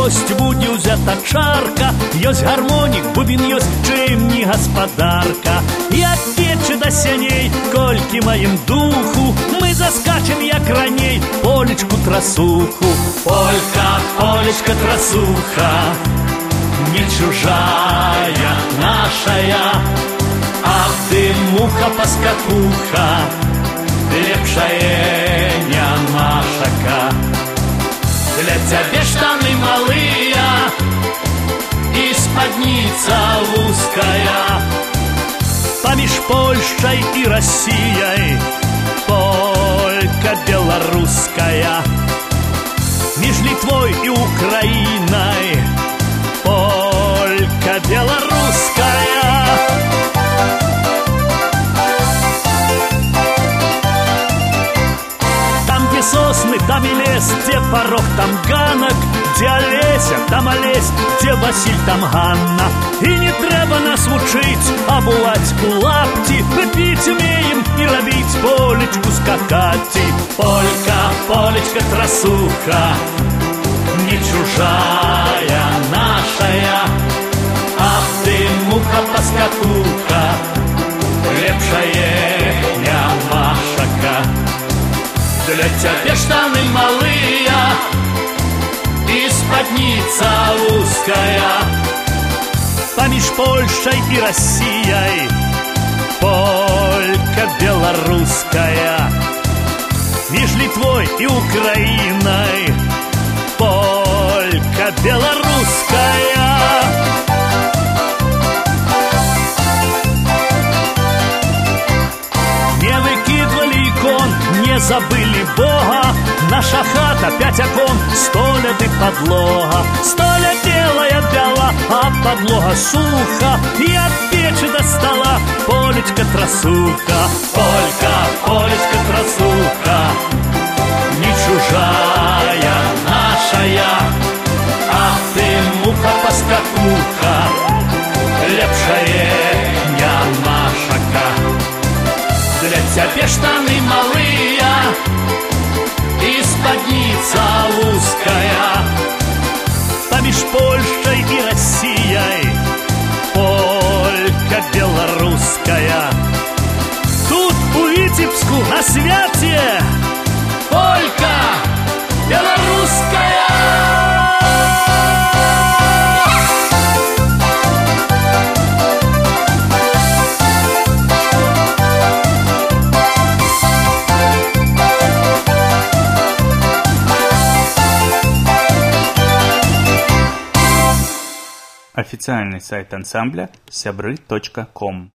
госць будзе ўзята чарка, ёсць гармонік, бубен ёсць, чым не гаспадарка. Як печы да сяней, колькі маім духу, мы заскачем, як раней, полечку трасуху. Полька, полечка трасуха, не чужая нашая, ах ты муха-паскакуха, лепшае нямашака. Для цябе штаны малыя і спадніца вузкая. Паміж Польшчай і Расіяй полька беларуская. Між Літвой і Украінай полька беларуская. Сосны, там и лес, где порог, там ганок, где Олеся, там Олесь, где Василь, там Ганна. И не трэба нас вучыць, абуваць у лапці, піць умеем и робіць полечку скакаці. Полька, полечка трасуха, не чужая нашая, ах ты муха-паскакуха, лепшае нямашака. Для цябе штаны малыя і спадніца вузкая. Паміж Польшчай і Расіяй полька беларуская. Між Літвой і Украінай полька беларуская. Не выкидвалі ікон, не забыли Бога. Наша хата 5 окон, 100 ляды подлога. 100 лет белая бяла, а подлога суха. И от печи до стола полечка трасуха. Полька, полечка трасуха, не чужая нашая, ах ты муха-паскакуха, лепшае нямашака. Для цябе штаны малыя і спадніца вузкая. Паміж Польшчай і Расіяй полька беларуская. Тут у Віцебску на свяце полька беларуская. Официальный сайт ансамбля сябры.ком